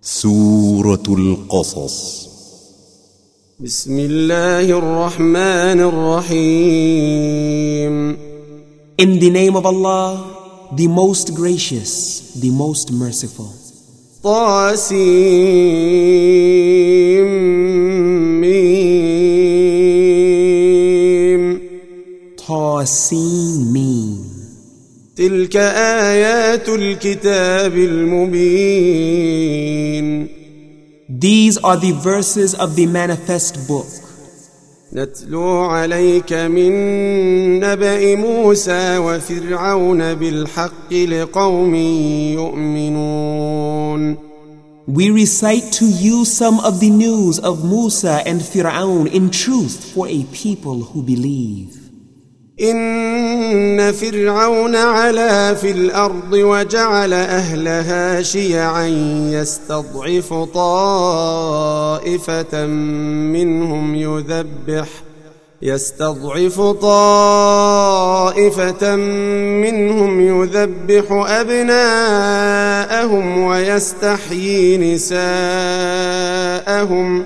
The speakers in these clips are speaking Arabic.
سورة القصص. بسم الله الرحمن الرحيم. In the name of Allah, the most gracious, the most merciful. طاسيم. طاسيم. تلك آيات الكتاب المبين. These are the verses of the manifest book. نتلو عليك من نبأ موسى وفرعون بالحق لقوم يؤمنون. We recite to you some of the news of Musa and Fir'aun in truth for a people who believe. إن فرعون علا في الأرض وجعل أهلها شيعا يستضعف طائفة منهم يذبح أبناءهم ويستحيي نساءهم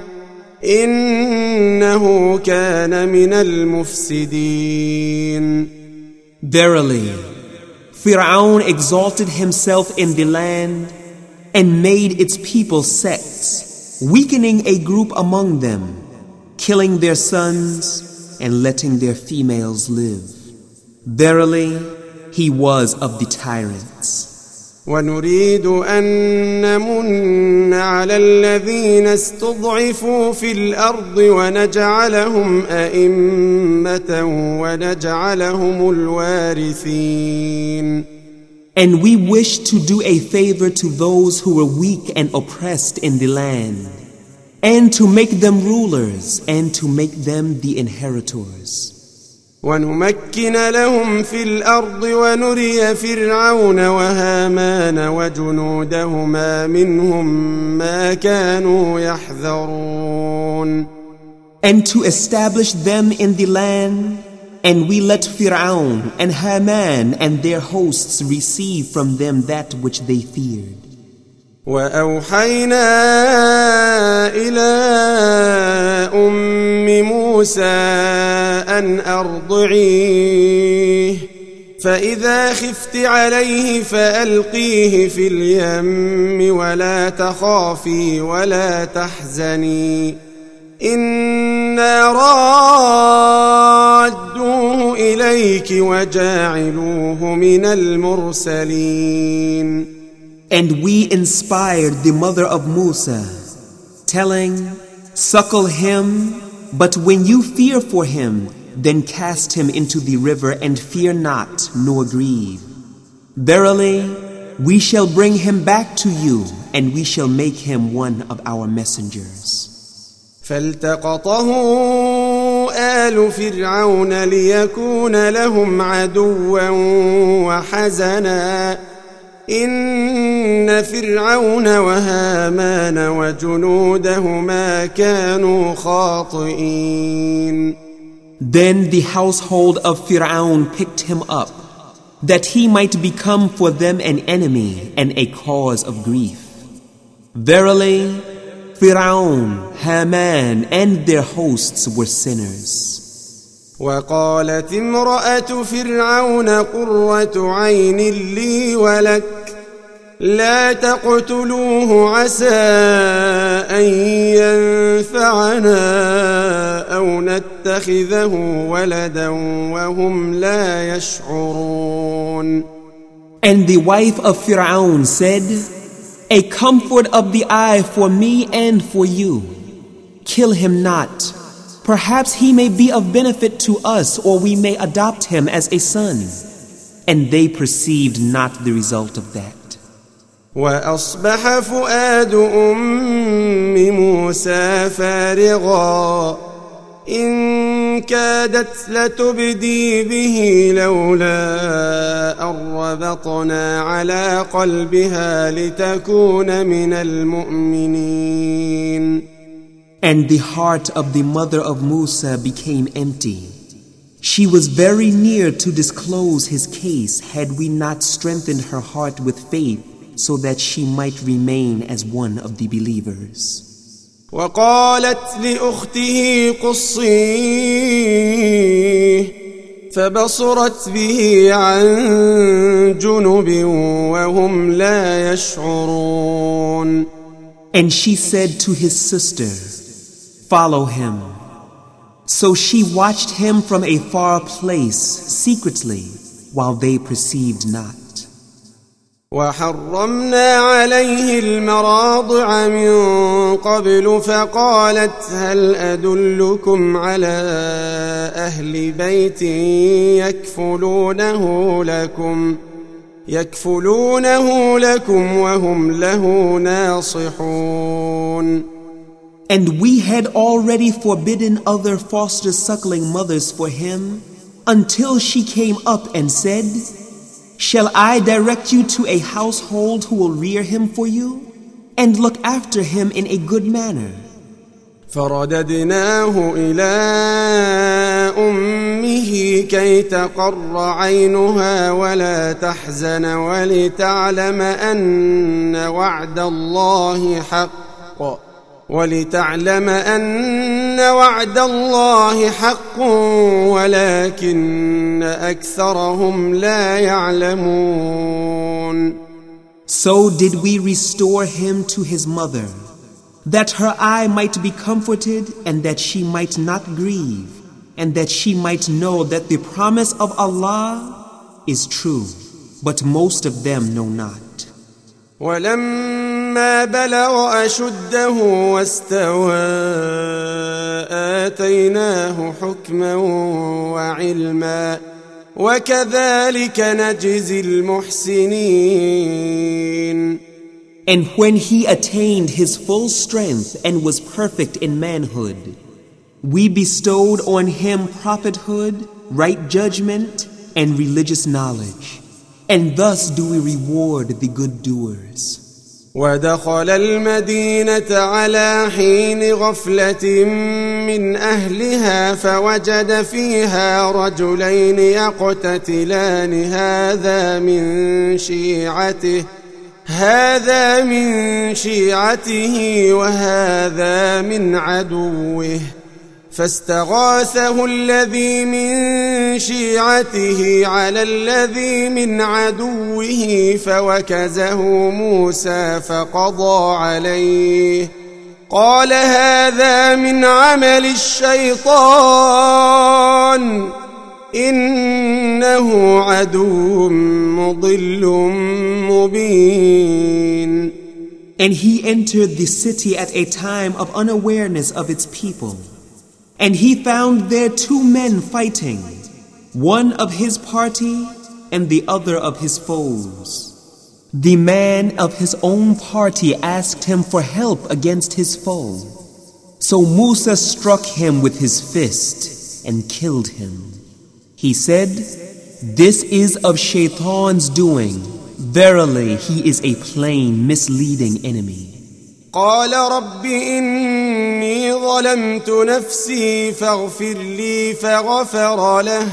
إنه كان من المفسدين. Verily, Fir'aun exalted himself in the land and made its people sects, weakening a group among them, killing their sons and letting their females live. Verily, he was of the tyrants. ونريد أن نمن على الذين استضعفوا في الأرض ونجعلهم أئمة ونجعلهم الوارثين. And we wish to do a favor to those who were weak and oppressed in the land, and to make them rulers and to make them the inheritors. ونمكن لهم في الأرض ونري فرعون وهامان وجنودهما منهم ما كانوا يحذرون. And to establish them in the land, and we let Fir'aun and Haman and their hosts receive from them that which they feared. وأوحينا إلى أم موسى أن أرضعيه فإذا خفت عليه فألقيه في اليم ولا تخافي ولا تحزني إنا رادوه إليك وجاعلوه من المرسلين. And we inspired the mother of Musa, telling, suckle him, but when you fear for him, then cast him into the river and fear not, nor grieve. Verily, we shall bring him back to you, and we shall make him one of our messengers. فالتقطه آل فرعون ليكون لهم عدوا وحزنا إن فرعون وهامان وجنودهما كانوا خاطئين. Then the household of Fir'aun picked him up, that he might become for them an enemy and a cause of grief. Verily, Fir'aun, Haman, and their hosts were sinners. وقالت امرأة فرعون قرة عين لي ولك لا تقتلوه عسى أن ينفعنا أو نتخذه ولدا وهم لا يشعرون. And the wife of Fir'aun said, a comfort of the eye for me and for you. Kill him not. Perhaps he may be of benefit to us, or we may adopt him as a son. And they perceived not the result of that. وأصبح فؤاد أم موسى فارغا إن كادت لتبدي به لولا أن ربطنا على قلبها لتكون من المؤمنين. And the heart of the mother of Musa became empty. She was very near to disclose his case had we not strengthened her heart with faith so that she might remain as one of the believers. وقالت لأخته قصيه فبصرت به عن جنب وهم لا يشعرون. And she said to his sister, "Follow him." So she watched him from a far place secretly while they perceived not. وحرمنا عليه المراضع من قبل فقالت هل أدلكم على أهل بيت يكفلونه لكم وهم له ناصحون. And we had already forbidden other foster suckling mothers for him until she came up and said, "Shall I direct you to a household who will rear him for you and look after him in a good manner?" فرددناه إلى أمه كي تقر عينها ولا تحزن ولتعلم أن وعد الله حق ولكن أكثرهم لا يعلمون. So did we restore him to his mother, that her eye might be comforted and that she might not grieve, and that she might know that the promise of Allah is true, but most of them know not. ولما بلغ أشده واستوى آتيناه حكما وعلما وكذلك نجزي المحسنين. And when he attained his full strength and was perfect in manhood, we bestowed on him prophethood, right judgment, and religious knowledge. And thus do we reward the good doers. ودخل المدينة على حين غفلة من أهلها فوجد فيها رجلين يقتتلان هذا من شيعته وهذا من عدوه فاستغاثه الذي من شيعته على الذي من عدوه فوكزه موسى فقضى عليه قال هذا من عمل الشيطان إنه عدو مضل مبين. And he entered the city at a time of unawareness of its people. And he found there two men fighting, one of his party and the other of his foes. The man of his own party asked him for help against his foe. So Musa struck him with his fist and killed him. He said, "This is of Shaitan's doing. Verily, he is a plain, misleading enemy." قال رب إني ظلمت نفسي فاغفر لي فغفر له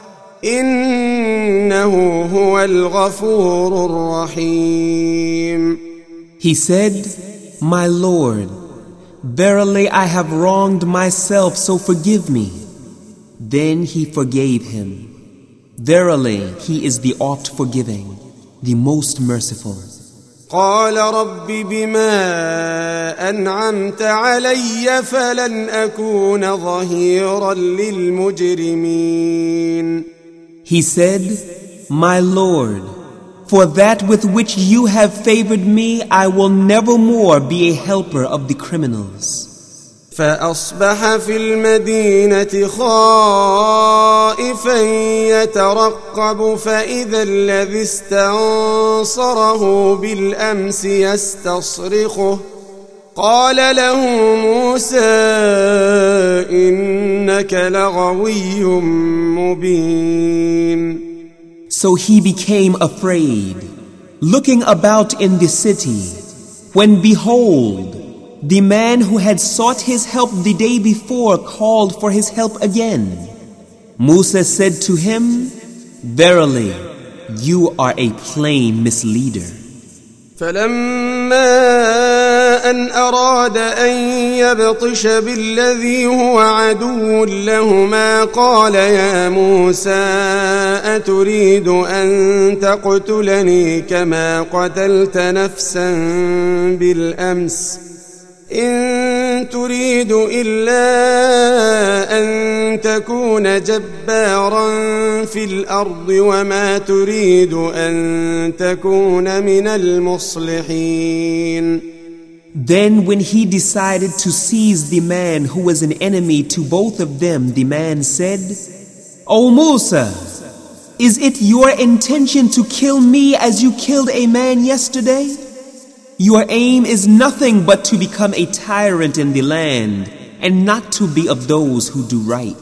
إنه هو الغفور الرحيم. He said, "My Lord, verily I have wronged myself, so forgive me." Then he forgave him. Verily, he is the oft forgiving, the most merciful. قال رب بما أنعمت علي فلن أكون ظهيرا للمجرمين. He said, "My Lord, for that with which you have favored me, I will nevermore be a helper of the criminals." فأصبح في المدينة خائفا يترقب فإذا الذي استنصره بالأمس يستصرخه قال له موسى إنك لغوي مبين. So he became afraid, looking about in the city, when behold, the man who had sought his help the day before called for his help again. Musa said to him, "Verily, you are a plain misleader." فلما أن أراد أن يبطش بالذي هو عدو لهما قال يا موسى أتريد أن تقتلني كما قتلت نفسا بالأمس إن تريد إلا أن تكون جبارا في الأرض وما تريد أن تكون من المصلحين. Then when he decided to seize the man who was an enemy to both of them, the man said, O Musa, is it your intention to kill me as you killed a man yesterday? Your aim is nothing but to become a tyrant in the land and not to be of those who do right.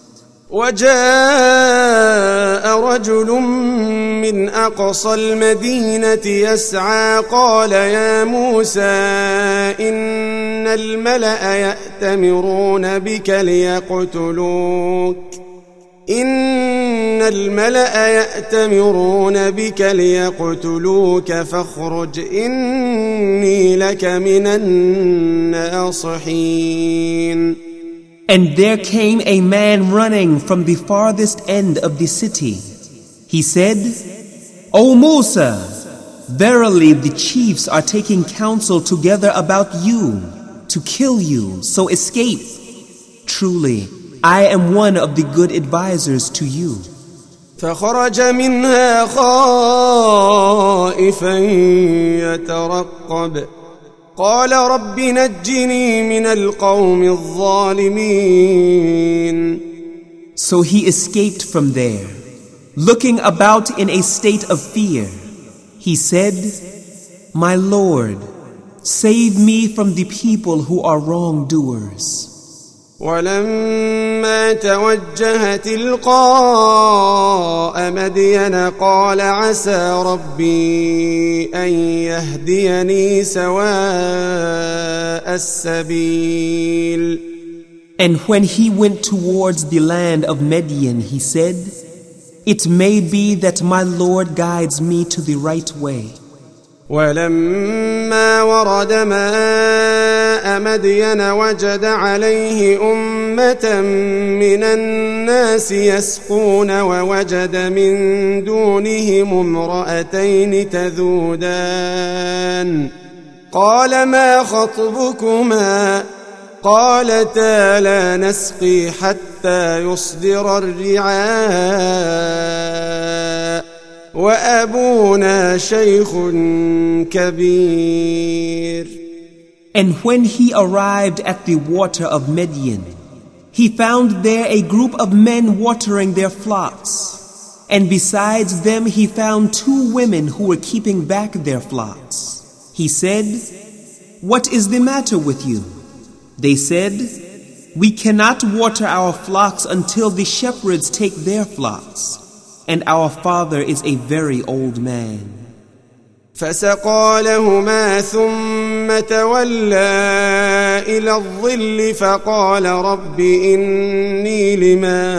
وجاء رجل من أقصى المدينة يسعى قال يا موسى إن الملأ يأتمرون بك ليقتلوك فاخرج إني لك من الناصحين. And there came a man running from the farthest end of the city. He said, O Musa, verily the chiefs are taking counsel together about you to kill you, so escape. Truly, I am one of the good advisors to you. فخرج منها خائفا يترقب قال رب نجني من القوم الظالمين. So he escaped from there, looking about in a state of fear. He said, My Lord, save me from the people who are wrongdoers. ولما توجه تلقاء مدين قال عسى ربي أن يهديني سواء السبيل. And when he went towards the land of Midian, he said, It may be that my Lord guides me to the right way. ولما ورد ماء مدين وجد عليه أمة من الناس يسقون ووجد من دونهم امرأتين تذودان قال ما خطبكما قالتا لا نسقي حتى يصدر الرعاء وأبونا شيخ كبير. And when he arrived at the water of Midian, he found there a group of men watering their flocks. And besides them he found 2 women who were keeping back their flocks. He said, What is the matter with you? They said, We cannot water our flocks until the shepherds take their flocks. And our father is a very old man. فسقى لهما ثم تولى إلى الظل فقال رب إني لما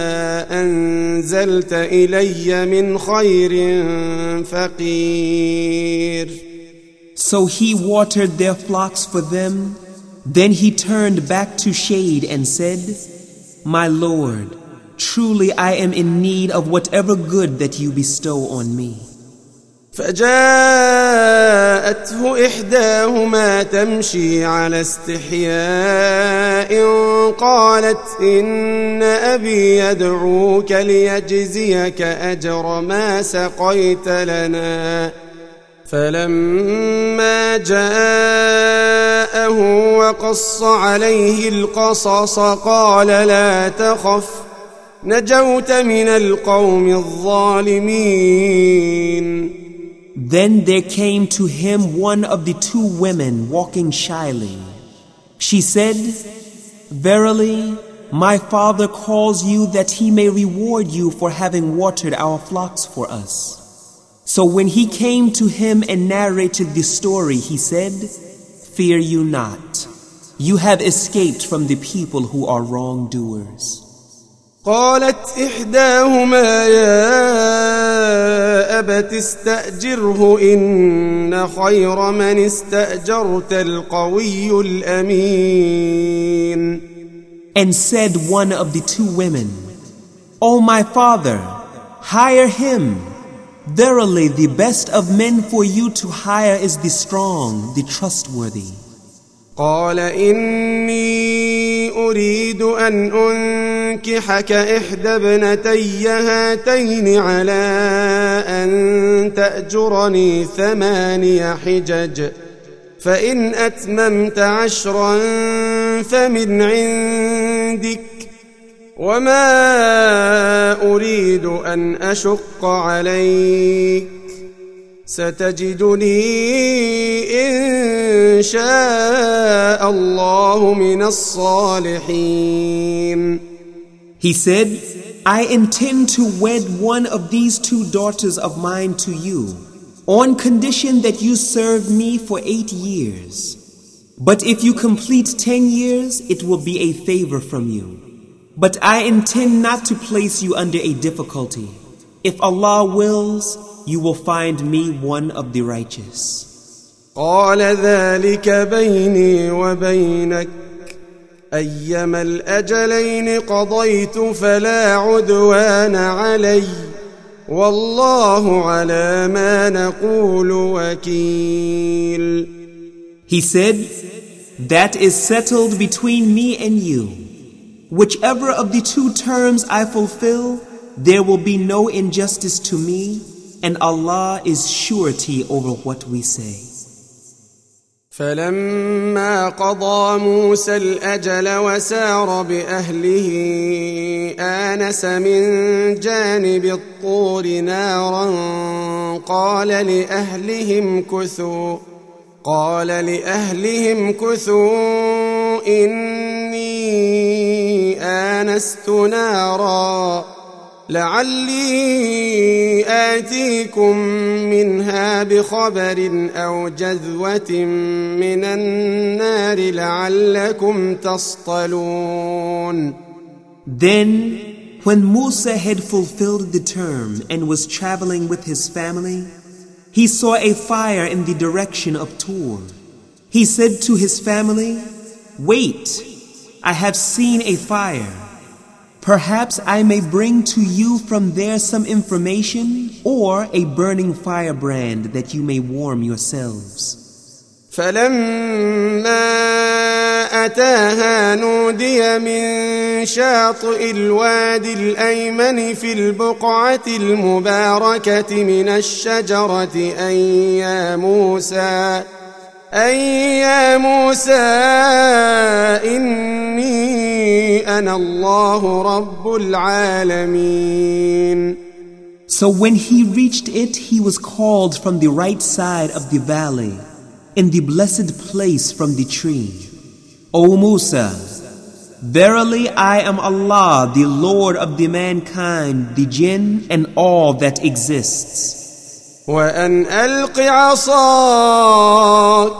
أنزلت إلي من خير فقير. So he watered their flocks for them. Then he turned back to shade and said, My Lord, truly I am in need of whatever good that you bestow on me. فجاءته إحداهما تمشي على استحياء قالت إن أبي يدعوك ليجزيك أجر ما سقيت لنا. فلما جاءه وقص عليه القصص قال لا تخف نجوت من القوم الظالمين. Then there came to him one of the 2 women walking shyly. She said, Verily, my father calls you that he may reward you for having watered our flocks for us. So when he came to him and narrated the story, he said, Fear you not. You have escaped from the people who are wrongdoers. قالت إحداهما يا يا أبت استأجره إن خير من استأجرت القوي الأمين. And said one of the two women, O my father, hire him. Verily the best of men for you to hire is the strong, the trustworthy. قال إني أريد أن أنكحك إحدى ابنتي هاتين على أن تأجرني 8 حجج فإن أتممت 10 فمن عندك وما أريد أن أشق عليك ستجدني إن شاء الله من الصالحين. He said, I intend to wed one of these 2 daughters of mine to you, on condition that you serve me for 8 years. But if you complete 10 years, it will be a favor from you. But I intend not to place you under a difficulty. If Allah wills, you will find me one of the righteous. قال ذلك بيني وبينك أيما الأجلين قضيت فلا عدوان علي والله على ما نقول وكيل. He said, that is settled between me and you. Whichever of the 2 terms I fulfill, there will be no injustice to me, and Allah is surety over what we say. فلما قضى موسى الأجل وسار بأهله آنس من جانب الطور نارا قال لأهلهم كثوا إني آنست نارا لعلي آتيكم منها بخبر أو جذوة من النار لعلكم تصطلون. Then, when Musa had fulfilled the term and was traveling with his family, he saw a fire in the direction of Tur. He said to his family, Wait, I have seen a fire. Perhaps I may bring to you from there some information or a burning firebrand that you may warm yourselves. فلما أتاها نودي من شاطئ الوادي الأيمن في البقعة المباركة من الشجرة أن يا موسى إني أنا الله رب العالمين. So when he reached it, he was called from the right side of the valley, in the blessed place from the tree. O Musa, verily I am Allah, the Lord of the mankind, the jinn, and all that exists. وأن ألق عصاك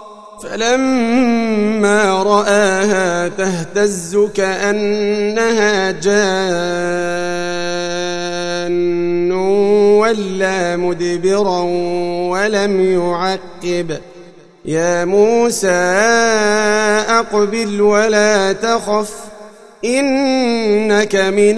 فلما رآها تهتز كأنها جان ولا مدبرا ولم يعقب يا موسى أقبل ولا تخف إنك من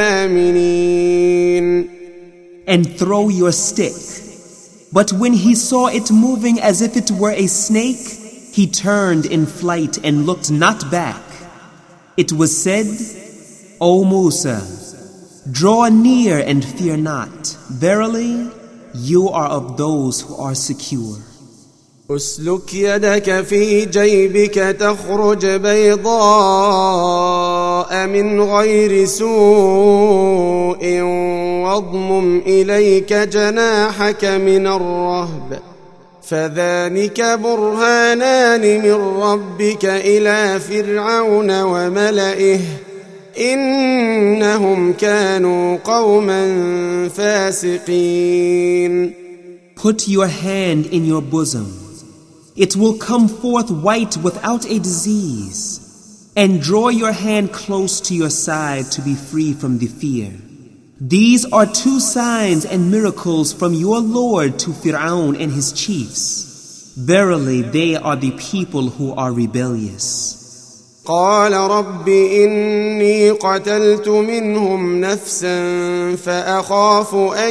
الآمنين. And throw your stick. But when he saw it moving as if it were a snake, he turned in flight and looked not back. It was said, O Musa, draw near and fear not. Verily, you are of those who are secure. أسلك يدك في جيبك تخرج بيضاء من غير سوء واضمم إليك جناحك من الرهب فذلك برهانان من ربك إلى فرعون وملئه إنهم كانوا قوما فاسقين. Put your hand in your bosom. It will come forth white without a disease. And draw your hand close to your side to be free from the fear. These are 2 signs and miracles from your Lord to Fir'aun and his chiefs. Verily, they are the people who are rebellious. قال رب إني قتلت منهم نفسا فأخاف أن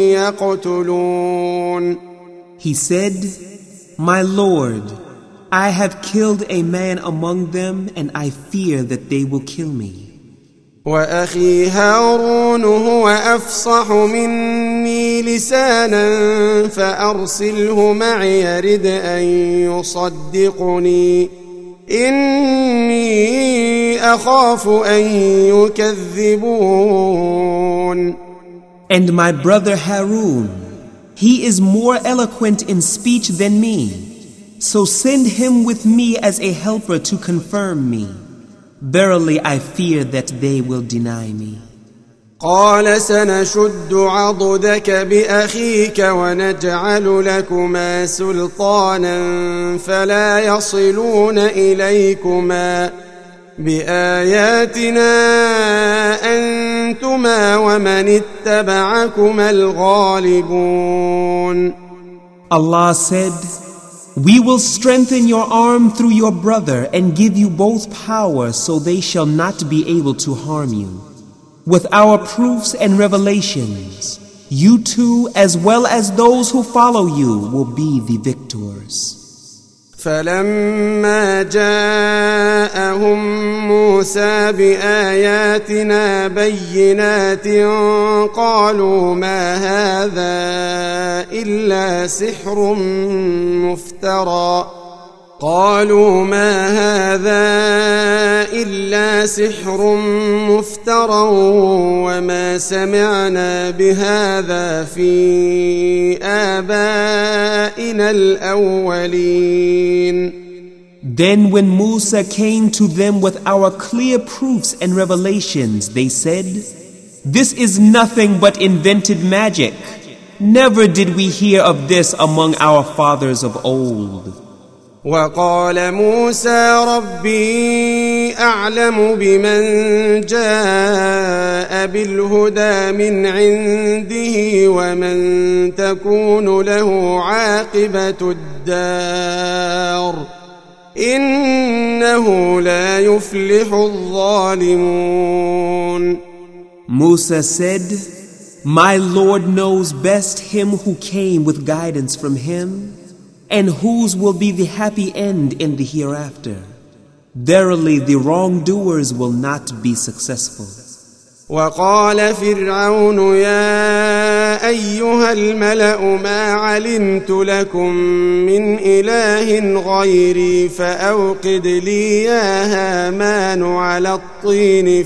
يقتلون. He said, My Lord, I have killed a man among them and I fear that they will kill me. وأخي هارون هو أفصح مني لسانا فأرسله معي يرد أن يصدقني إني أخاف أن يكذبون. And my brother Harun, he is more eloquent in speech than me, so send him with me as a helper to confirm me. Verily I fear that they will deny me. قال سنشد عضدك بأخيك ونجعل لكما سلطانا فلا يصلون إليكما بآياتنا أنتما ومن اتبعكما الغالبون. Allah said, We will strengthen your arm through your brother and give you both power so they shall not be able to harm you. With our proofs and revelations, you too, as well as those who follow you, will be the victors. فلما جاءهم موسى بآياتنا بينات قالوا ما هذا إلا سحر مفترى وما سمعنا بهذا في آبائنا الأولين. Then when Musa came to them with our clear proofs and revelations, they said, This is nothing but invented magic. Never did we hear of this among our fathers of old. وقال موسى ربي أعلم بمن جاء بالهدى من عنده ومن تكون له عاقبة الدار إنه لا يفلح الظالمون. Musa said, My Lord knows best him who came with guidance from him, and whose will be the happy end in the hereafter. Verily, the wrongdoers will not be successful. وقال فرعون يا أيها الملأ ما علمت لكم من إله غيري فأوقد لي يا هامان على الطين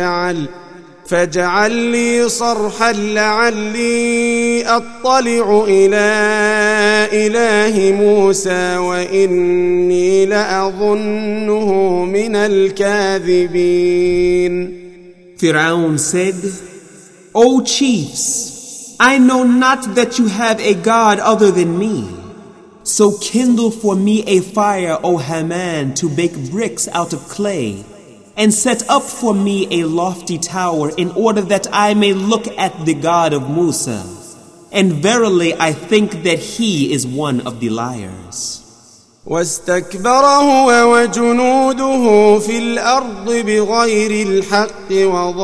فاجعل لي صرحا لعلي أطلع إلى إله موسى وإني لأظنه من الكاذبين. Fir'aun said, O chiefs, I know not that you have a God other than me. So kindle for me a fire, O Haman, to bake bricks out of clay, and set up for me a lofty tower in order that I may look at the God of Musa. And verily I think that he is one of the liars. واستكبر هو وجنوده في الأرض بغير الحق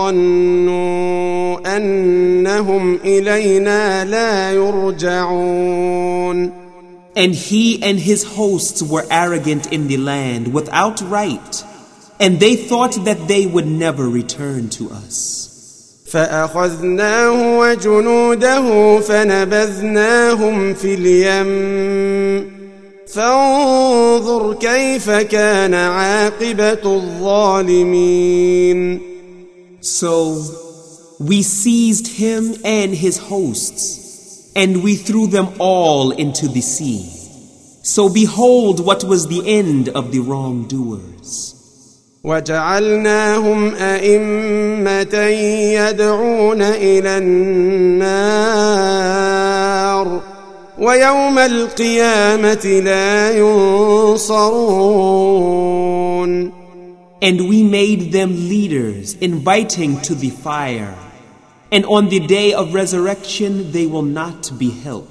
وظنوا أنهم إلينا لا يرجعون. And he and his hosts were arrogant in the land without right, and they thought that they would never return to us. فأخذناه وجنوده فنبذناهم في اليم فانظر كيف كان عاقبة الظالمين. So we seized him and his hosts, and we threw them all into the sea. So behold what was the end of the wrongdoers. وجعلناهم أئمة يدعون إلى النار ويوم القيامة لا ينصرون. And we made them leaders, inviting to the fire. And on the day of resurrection they will not be helped.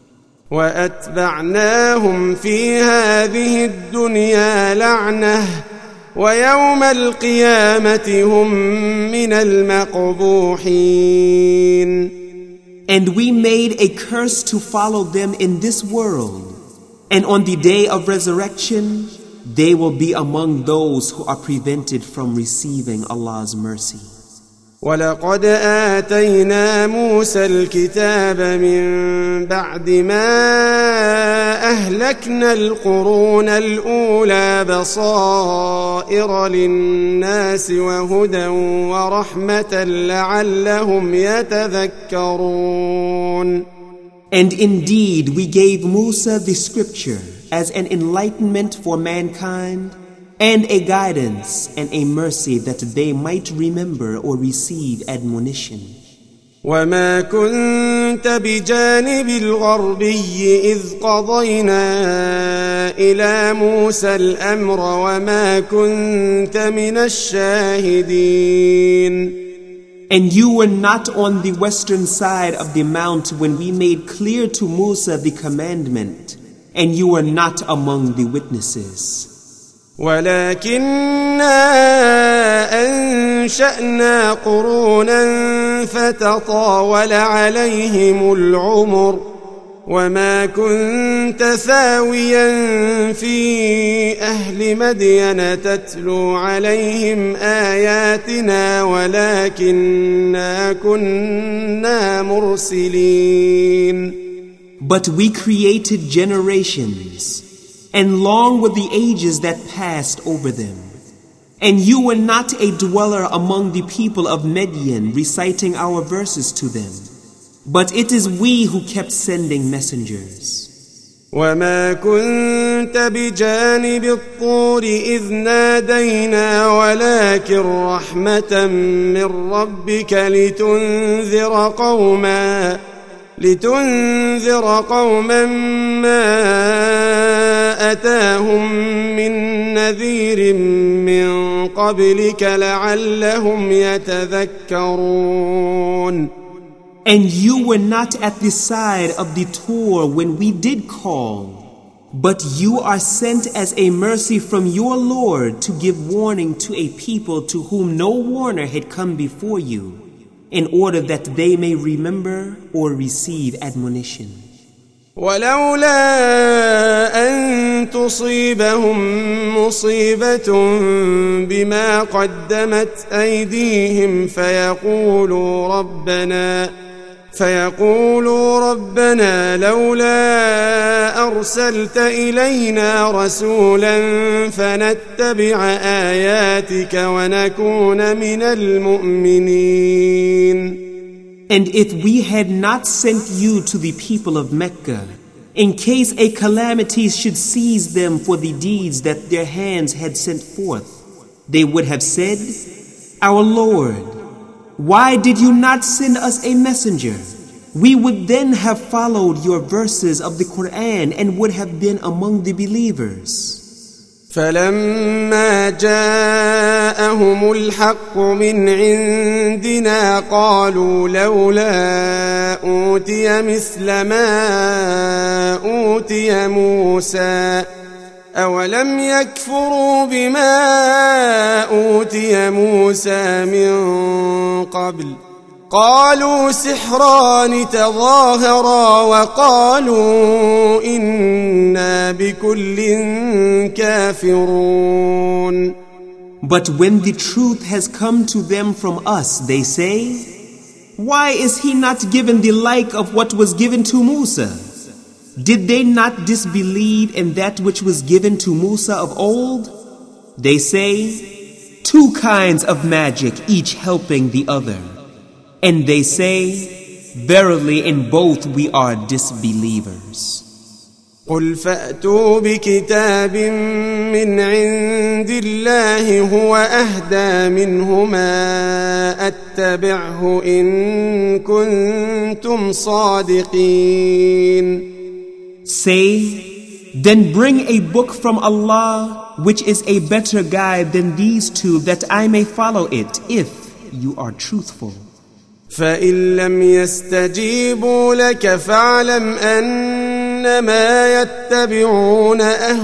وأتبعناهم في هذه الدنيا لعنة ويوم القيامة هم من المقبوحين. And we made a curse to follow them in this world, and on the day of resurrection they will be among those who are prevented from receiving Allah's mercy. ولقد آتينا موسى الكتاب من بعد ما أهلكنا القرون الأولى بصائر للناس وهدى ورحمة لعلهم يتذكرون. And indeed we gave Musa the scripture as an enlightenment for mankind and a guidance and a mercy that they might remember or receive admonition. وما كنت بجانب الغربي إذ قضينا إلى موسى الأمر وما كنت من الشاهدين. And you were not on the western side of the mount when we made clear to Musa the commandment, and you were not among the witnesses. ولكننا أنشأنا قرونا فتطاول عليهم العمر وما كنت ثاويا في أهل مدين تتلو عليهم آياتنا ولكننا كنا مرسلين. But we created generations, and long were the ages that passed over them. And you were not a dweller among the people of Midian reciting our verses to them. But it is we who kept sending messengers. وما كنت بجانب الطور إذ نادينا ولكن رحمة من ربك لتنذر قوما ما أتاهم من نذير من قبلك لعلهم يتذكرون. And you were not at the side of the Torah when we did call, but you are sent as a mercy from your Lord to give warning to a people to whom no warner had come before you, in order that they may remember or receive admonition. ولولا أن تصيبهم مصيبة بما قدمت أيديهم فيقولوا ربنا لولا أرسلت إلينا رسولا فنتبع آياتك ونكون من المؤمنين. And if we had not sent you to the people of Mecca, in case a calamity should seize them for the deeds that their hands had sent forth, they would have said, Our Lord, why did you not send us a messenger? We would then have followed your verses of the Quran and would have been among the believers. فلما جاءهم الحق من عندنا قالوا لولا أوتي مثل ما أوتي موسى أولم يكفروا بما أوتي موسى من قبل قالوا سحران تظاهرا وقالوا إنا بكل كافرون. But when the truth has come to them from us, they say, Why is he not given the like of what was given to Musa? Did they not disbelieve in that which was given to Musa of old? They say, Two kinds of magic, each helping the other. And they say, Verily in both we are disbelievers. قل فأتوا بكتاب من عند الله هو أهدى منهما أتبعه إن كنتم صادقين. Say, then bring a book from Allah which is a better guide than these two that I may follow it if you are truthful. فإن لم يستجيبوا لك فاعلم أنما يتبعون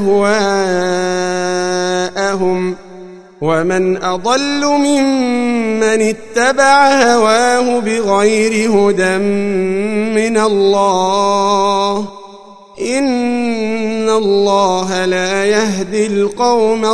أهواءهم ومن أضل ممن اتبع هواه بغير هدى من الله إن الله لا يهدي القوم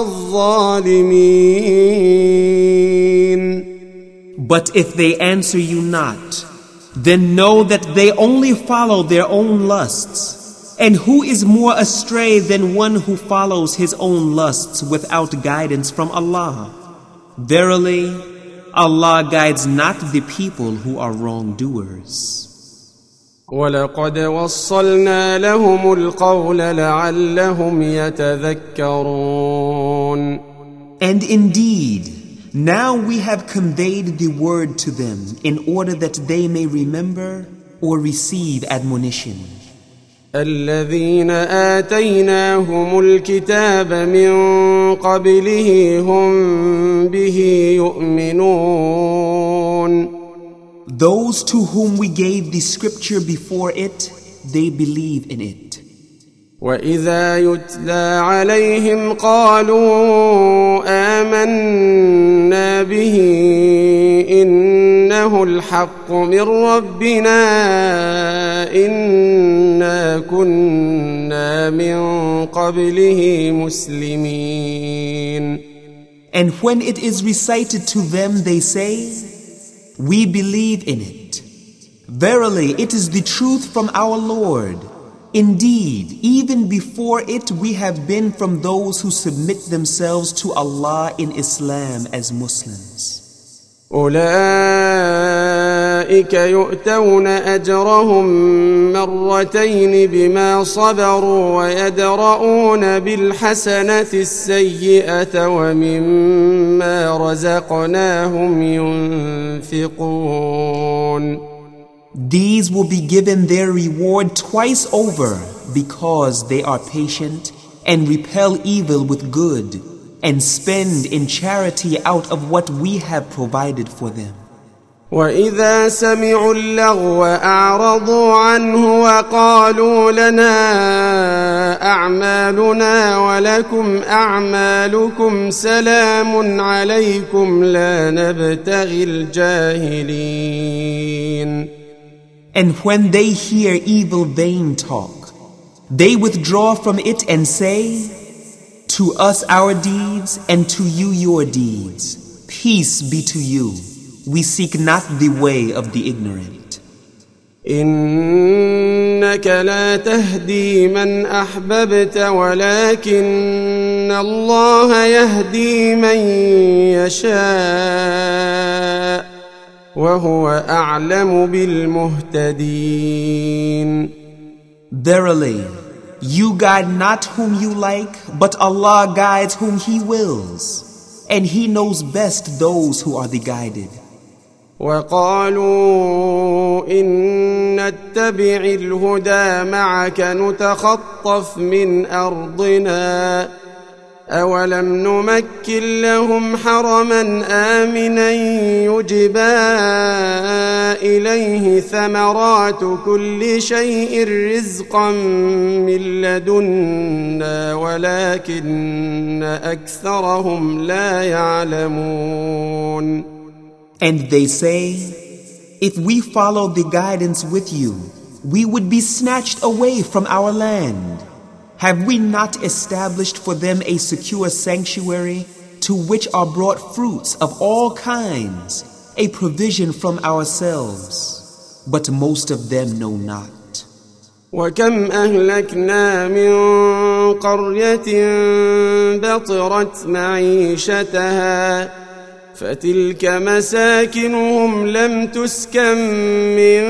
الظالمين. But if they answer you not, then know that they only follow their own lusts. And who is more astray than one who follows his own lusts without guidance from Allah? Verily, Allah guides not the people who are wrongdoers. وَلَقَدْ وَصَّلْنَا لَهُمُ الْقَوْلَ لَعَلَّهُمْ يَتَذَكَّرُونَ. And indeed, now we have conveyed the word to them in order that they may remember or receive admonition. الذين آتيناهم الكتاب من قبله هم به يؤمنون. Those to whom we gave the scripture before it, they believe in it. وإذا يتلى عليهم قالوا آمنا به إنه الحق من ربنا إنا كنا من قبله مسلمين. And when it is recited to them, they say, we believe in it. Verily, it is the truth from our Lord. Indeed, even before it we have been from those who submit themselves to Allah in Islam as Muslims. أولئك يؤتون أجرهم مرتين بما صبروا ويدرؤون بالحسنة السيئة ومما رزقناهم ينفقون. These will be given their reward twice over because they are patient and repel evil with good and spend in charity out of what we have provided for them. وَإِذَا سَمِعُوا اللَّغْوَ أَعْرَضُوا عَنْهُ وَقَالُوا لَنَا أَعْمَالُنَا وَلَكُمْ أَعْمَالُكُمْ سَلَامٌ عَلَيْكُمْ لَا نَبْتَغِي الْجَاهِلِينَ. And when they hear evil vain talk, they withdraw from it and say, to us our deeds and to you your deeds. Peace be to you. We seek not the way of the ignorant. إنك لا تهدي من أحببت ولكن الله يهدي من يشاء وهو أعلم بالمهتدين. Verily, you guide not whom you like, but Allah guides whom He wills, and He knows best those who are the guided. وقالوا إن نتبع الهدى معك نتخطف من أرضنا أولم نمكن لهم حرما آمنا يجبى إليه ثمرات كل شيء رزقا من لدنا ولكن أكثرهم لا يعلمون. And they say, if we followed the guidance with you, we would be snatched away from our land. Have we not established for them a secure sanctuary to which are brought fruits of all kinds, a provision from ourselves? But most of them know not. وكم أهلكنا من قرية بطرت معيشتها فتلك مساكنهم لم تسكن من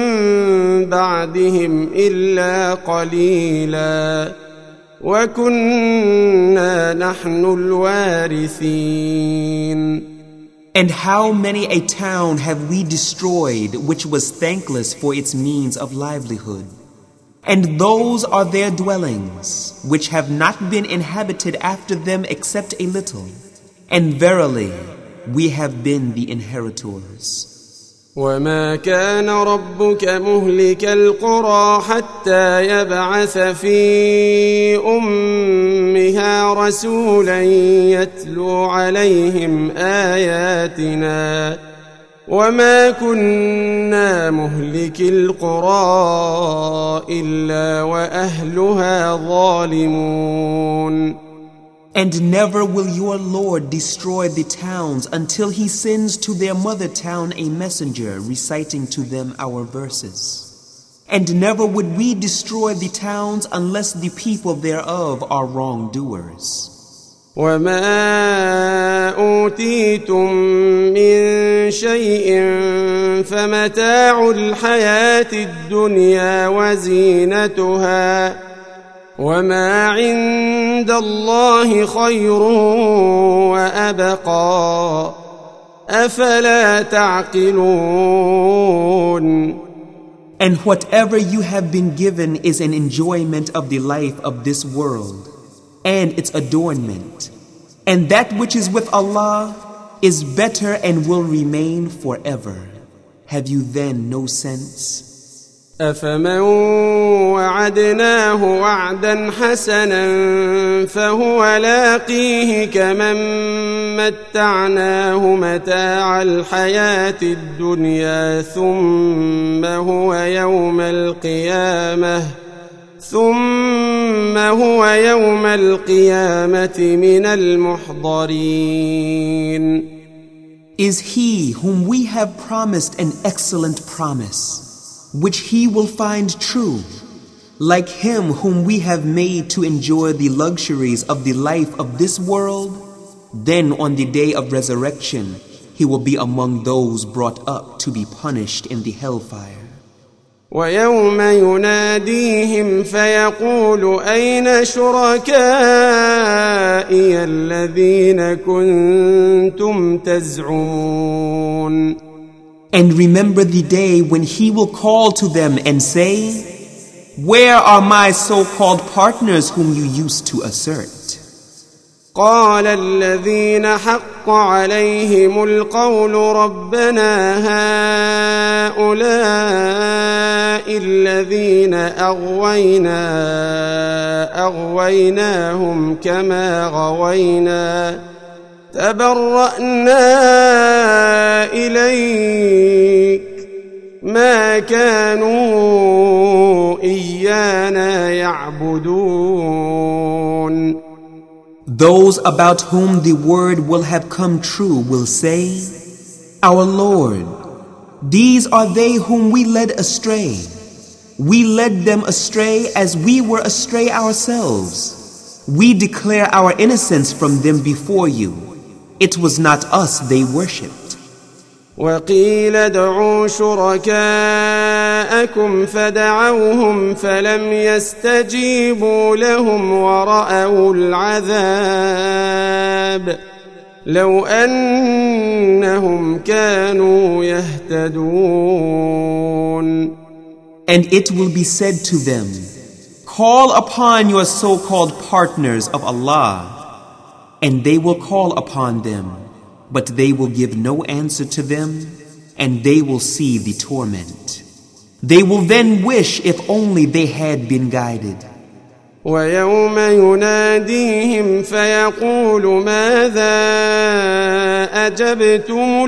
بعدهم إلا قليلا وكنا نحن الوارثين. And how many a town have we destroyed which was thankless for its means of livelihood? And those are their dwellings, which have not been inhabited after them except a little. And verily, we have been the inheritors. وما كان ربك مهلك القرى حتى يبعث في أمها رسولا يتلو عليهم آياتنا وما كنا مهلك القرى إلا وأهلها ظالمون. And never will your Lord destroy the towns until he sends to their mother town a messenger reciting to them our verses. And never would we destroy the towns unless the people thereof are wrongdoers. وما أوتيتم من شيء فمتاع الحياة الدنيا وزينتها وما عند الله خير وأبقى أفلا تعقلون. And whatever you have been given is an enjoyment of the life of this world and its adornment, and that which is with Allah is better and will remain forever. Have you then no sense? أفمن وعدناه وعدا حسنا فهو لاقيه كمن متعناه متاع الحياة الدنيا ثم هو يوم القيامة من المحضرين. Is he whom we have promised an excellent promise, which he will find true, like him whom we have made to enjoy the luxuries of the life of this world? Then on the day of resurrection, he will be among those brought up to be punished in the hellfire. ويوم يناديهم فيقول أين شركائي الذين كنتم تزعمون. And remember the day when he will call to them and say, where are my so-called partners whom you used to assert? قال الذين حق عليهم القول ربنا هؤلاء الذين أغويناهم كما غوينا تبرأنا إليك ما كانوا إيانا يعبدون. Those about whom the word will have come true will say, our Lord, these are they whom we led astray. We led them astray as we were astray ourselves. We declare our innocence from them before you. It was not us they worshipped. وقيل ادعوا شركاءكم فدعوهم فلم يستجيبوا لهم ورأوا العذاب لو أنهم كانوا يهتدون. And it will be said to them, call upon your so-called partners of Allah, and they will call upon them, but they will give no answer to them, and they will see the torment. They will then wish if only they had been guided. ويوم يناديهم فيقول ماذا أجبتم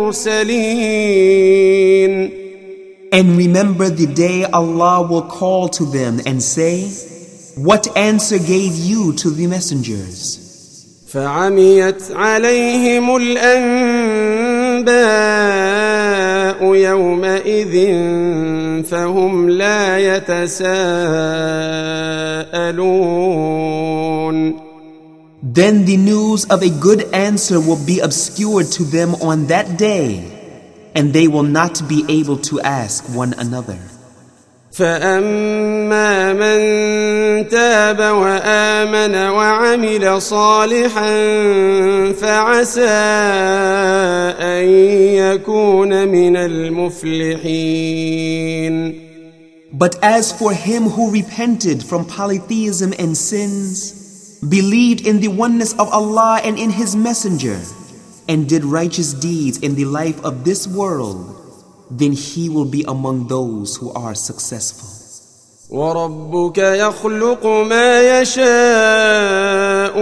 المرسلين. And remember the day Allah will call to them and say, what answer gave you to the messengers? فعميت عليهم الأنباء يومئذ فهم لا يتساءلون. Then the news of a good answer will be obscured to them on that day, and they will not be able to ask one another. فأما من تاب وآمن وعمل صالحا فعسى أن يكون من المفلحين. But as for him who repented from polytheism and sins, believed in the oneness of Allah and in His Messenger, and did righteous deeds in the life of this world, then he will be among those who are successful. وربك يخلق ما يشاء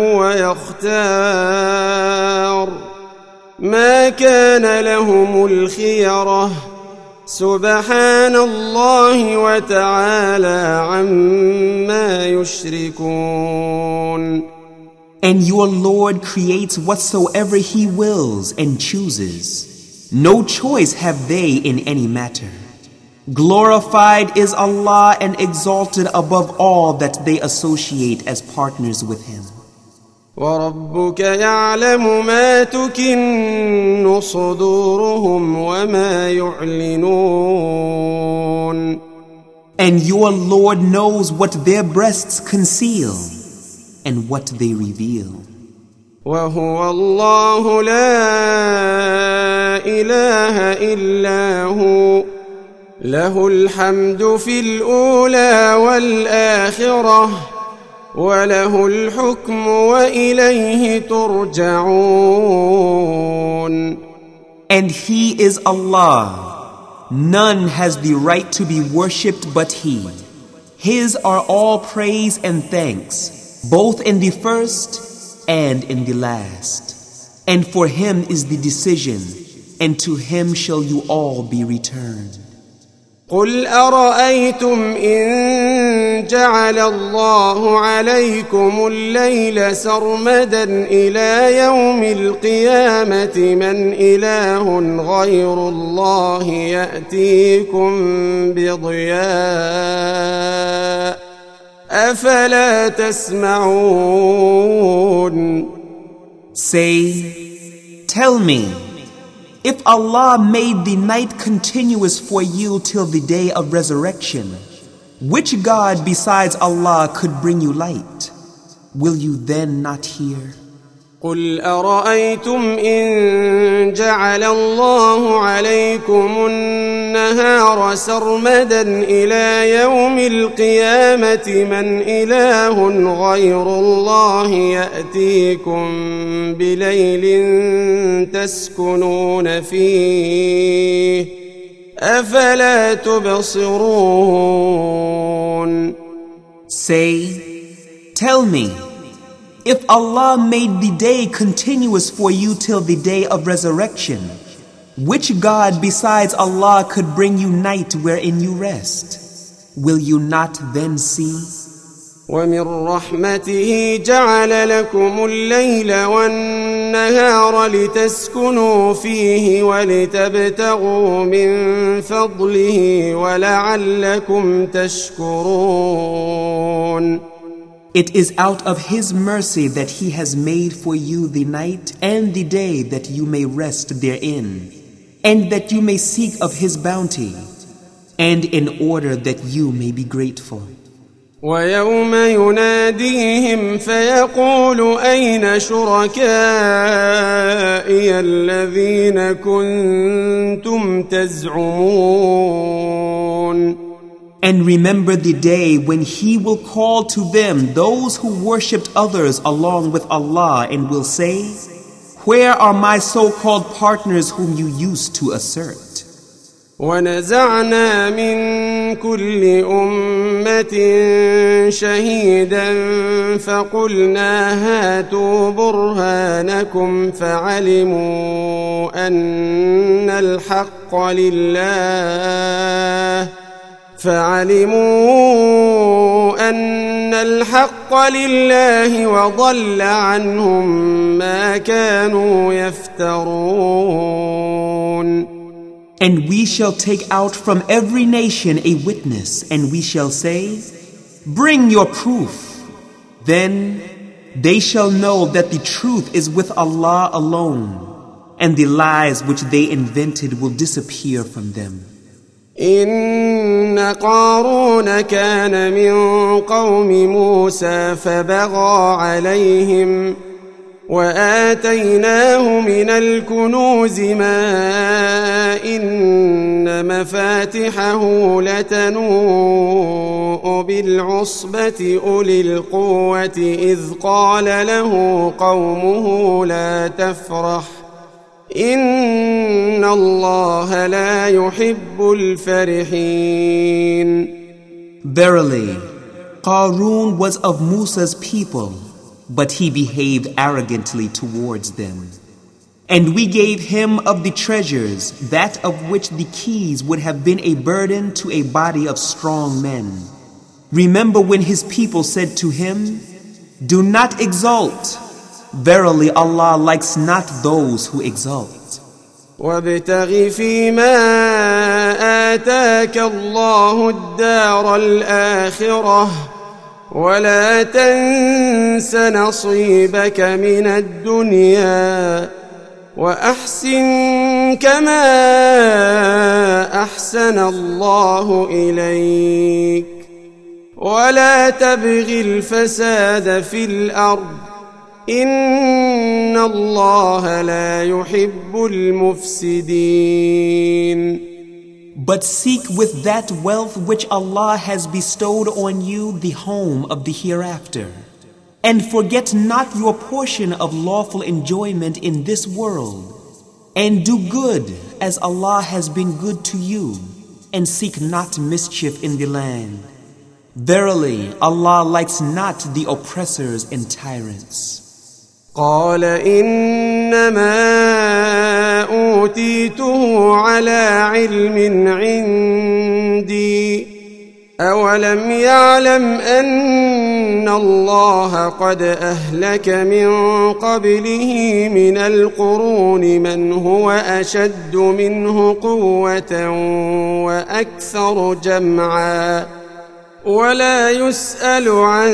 ويختار ما كان لهم الخيرة سبحان الله وتعالى عما يشركون. And your Lord creates whatsoever He wills and chooses. No choice have they in any matter. Glorified is Allah and exalted above all that they associate as partners with Him. وربك يعلم ما تكن صدورهم وما يعلنون. And your Lord knows what their breasts conceal and what they reveal. وهو الله لا إله إلا هو له الحمد في الأولى والآخرة وله الحكم وإليه ترجعون. And He is Allah. None has the right to be worshipped but He. His are all praise and thanks, both in the first and in the last. And for Him is the decision, and to Him shall you all be returned. قل أرأيتم إن جعل الله عليكم الليل سرمدا إلى يوم القيامة من إله غير الله يأتيكم بضياء أفلا تسمعون. Say, tell me, if Allah made the night continuous for you till the day of resurrection, which God besides Allah could bring you light? Will you then not hear? قل أرأيتم إن جعل الله عليكم النهار سرمدا إلى يوم القيامة من إله غير الله يأتيكم بليل تسكنون فيه أفلا تبصرون. Say, tell me, if Allah made the day continuous for you till the day of resurrection, which God besides Allah could bring you night wherein you rest? Will you not then see? ومن رحمته جعل لكم الليل والنهار لتسكنوا فيه ولتبتغوا من فضله ولعلكم تشكرون. It is out of His mercy that He has made for you the night and the day that you may rest therein, and that you may seek of His bounty, and in order that you may be grateful. ويوم يناديهم فيقول أين شركائي الذين كنتم تزعمون. And remember the day when He will call to them those who worshipped others along with Allah and will say, where are my so-called partners whom you used to assert? ونزعنا من كل أمة شهيدا فقلنا هاتوا برهانكم فعلموا أن الحق لله وضل عنهم ما كانوا يفترون. And we shall take out from every nation a witness, and we shall say, bring your proof. Then they shall know that the truth is with Allah alone, and the lies which they invented will disappear from them. إن قارون كان من قوم موسى فبغى عليهم وآتيناه من الكنوز ما إن مفاتحه لتنوء بالعصبة أولي القوة إذ قال له قومه لا تفرح إن الله لا يحب الفرحين. Verily, Qarun was of Musa's people, but he behaved arrogantly towards them. And we gave him of the treasures that of which the keys would have been a burden to a body of strong men. Remember when his people said to him, "Do not exult. Verily Allah likes not those who exult." وابتغ فيما آتاك الله الدار الآخرة ولا تنس نصيبك من الدنيا وأحسن كما أحسن الله إليك ولا تبغ الفساد في الأرض إن الله لا يحب المفسدين. But seek with that wealth which Allah has bestowed on you the home of the hereafter. And forget not your portion of lawful enjoyment in this world. And do good as Allah has been good to you. And seek not mischief in the land. Verily, Allah likes not the oppressors and tyrants. قال إنما أوتيته على علم عندي أولم يعلم أن الله قد أهلك من قبله من القرون من هو أشد منه قوة وأكثر جمعا ولا يسأل عن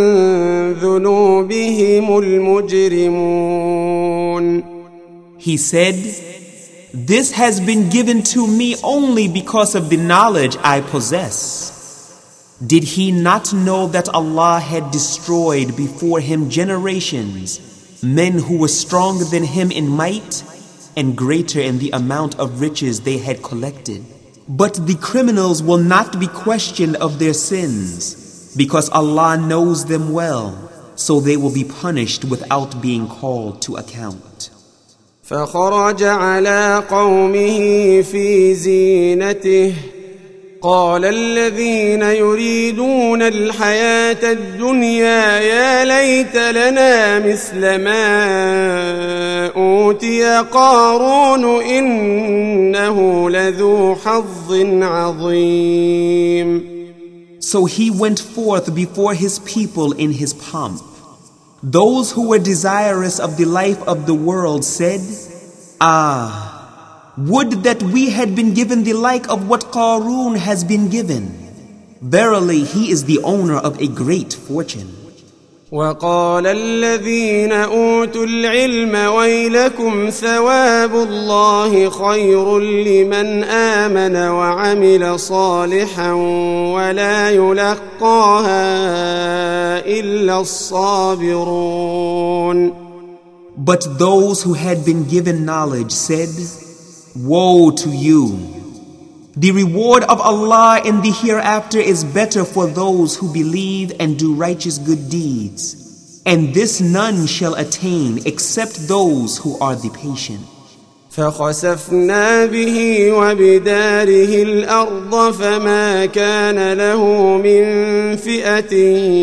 ذنوبهم المجرمون. He said, "This has been given to me only because of the knowledge I possess." Did he not know that Allah had destroyed before him generations, men who were stronger than him in might and greater in the amount of riches they had collected? But the criminals will not be questioned of their sins, because Allah knows them well, so they will be punished without being called to account. فخرج على قومه في زينته قال الذين يريدون الحياة الدنيا يا ليت لنا مثل ما أوتي قارون إنه لذو حظ عظيم. So he went forth before his people in his pomp. Those who were desirous of the life of the world said, "Ah, would that we had been given the like of what Qarun has been given. Verily, he is the owner of a great fortune." وقال الذين أوتوا العلم ويلكم ثواب الله خير لمن آمن وعمل صالحا ولا يلقاها إلا الصابرون. But those who had been given knowledge said, "Woe to you! The reward of Allah in the hereafter is better for those who believe and do righteous good deeds, and this none shall attain except those who are the patient." فخسفنا به وبداره الأرض فما كان له من فئة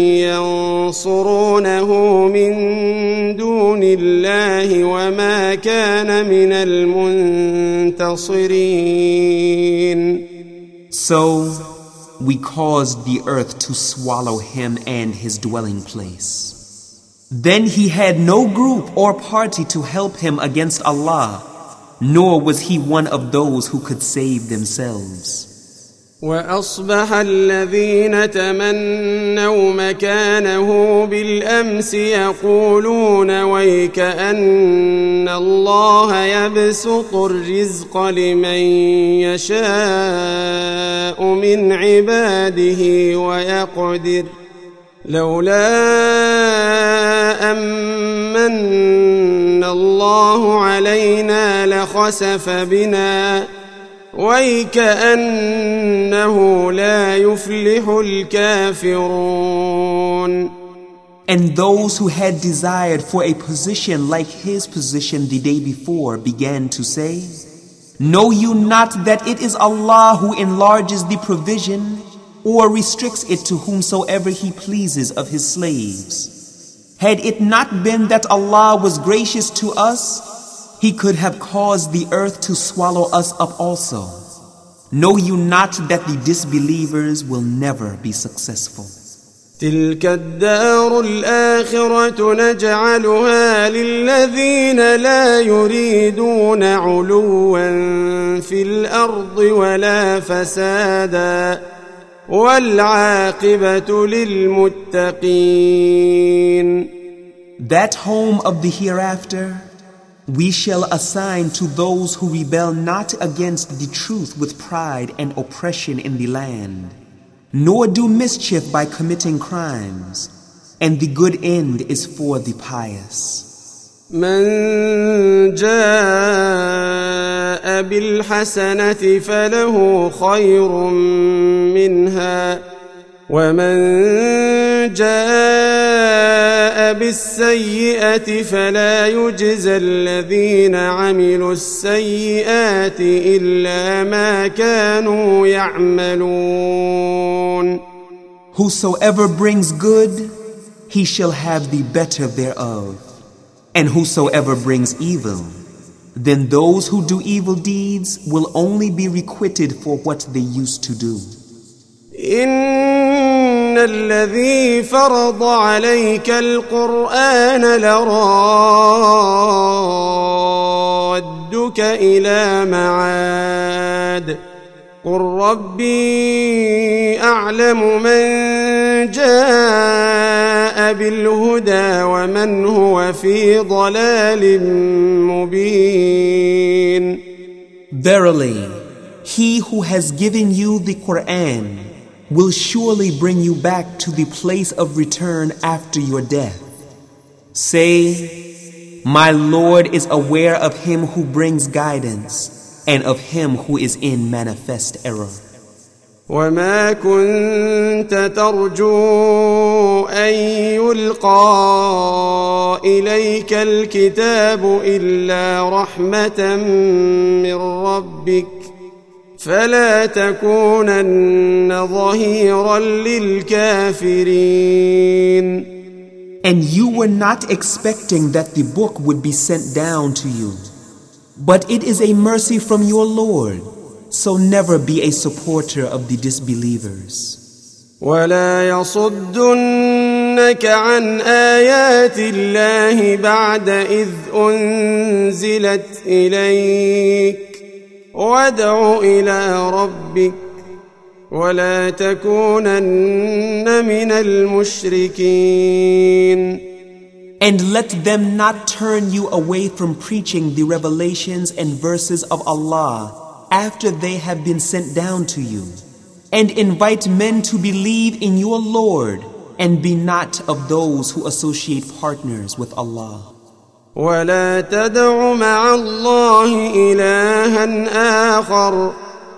ينصرونه من دون الله وما كان من المنتصرين. So we caused the earth to swallow him and his dwelling place. Then he had no group or party to help him against Allah, nor was he one of those who could save themselves. وأصبح الذين تمنوا مكانه بالأمس يقولون ويكأن الله يبسط الرزق لمن يشاء من عباده ويقدر لولا أمن الله علينا لخسف بنا ويكأنه لا يفلح الكافرون. And those who had desired for a position like his position the day before began to say, Know you not that it is Allah who enlarges the provision or restricts it to whomsoever He pleases of His slaves? Had it not been that Allah was gracious to us, He could have caused the earth to swallow us up also. Know you not that the disbelievers will never be successful? تلك الدار الآخرة نجعلها للذين لا يريدون علوا في الأرض ولا فسادا والعاقبة للمتقين. That home of the hereafter we shall assign to those who rebel not against the truth with pride and oppression in the land, nor do mischief by committing crimes, and the good end is for the pious. من جاء بالحسنة فله خير منها ومن جاء بالسيئة فلا يجزى الذين عملوا السيئات إلا ما كانوا يعملون. Whosoever brings good, he shall have the better thereof. And whosoever brings evil, then those who do evil deeds will only be requited for what they used to do. إن الذي فرض عليك القرآن لرادك إلى معاد قل ربي أعلم من جاء بالهدى ومن هو في ضلال مبين. Verily, He who has given you the Quran will surely bring you back to the place of return after your death. Say, My Lord is aware of him who brings guidance and of him who is in manifest error. وما كنت ترجو أن يلقى إليك الكتاب إلا رحمة من ربك فلا تكونن ظهيرا للكافرين. And you were not expecting that the book would be sent down to you, but it is a mercy from your Lord, so never be a supporter of the disbelievers. ولا يصدنك عن آيات الله بعد إذ أنزلت إليك وادع إلى ربك ولا تكونن من المشركين. And let them not turn you away from preaching the revelations and verses of Allah after they have been sent down to you. And invite men to believe in your Lord and be not of those who associate partners with Allah. ولا تدع مع الله إلها آخر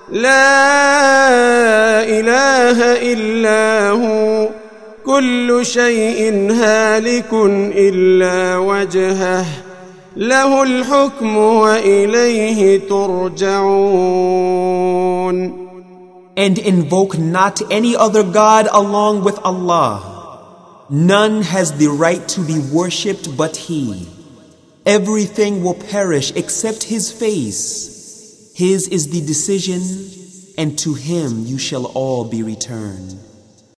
لا إله إلا هو كل شيء هالك إلا وجهه له الحكم وإليه ترجعون. And invoke not any other God along with Allah. None has the right to be worshipped but He. Everything will perish except His face. His is the decision, and to Him you shall all be returned.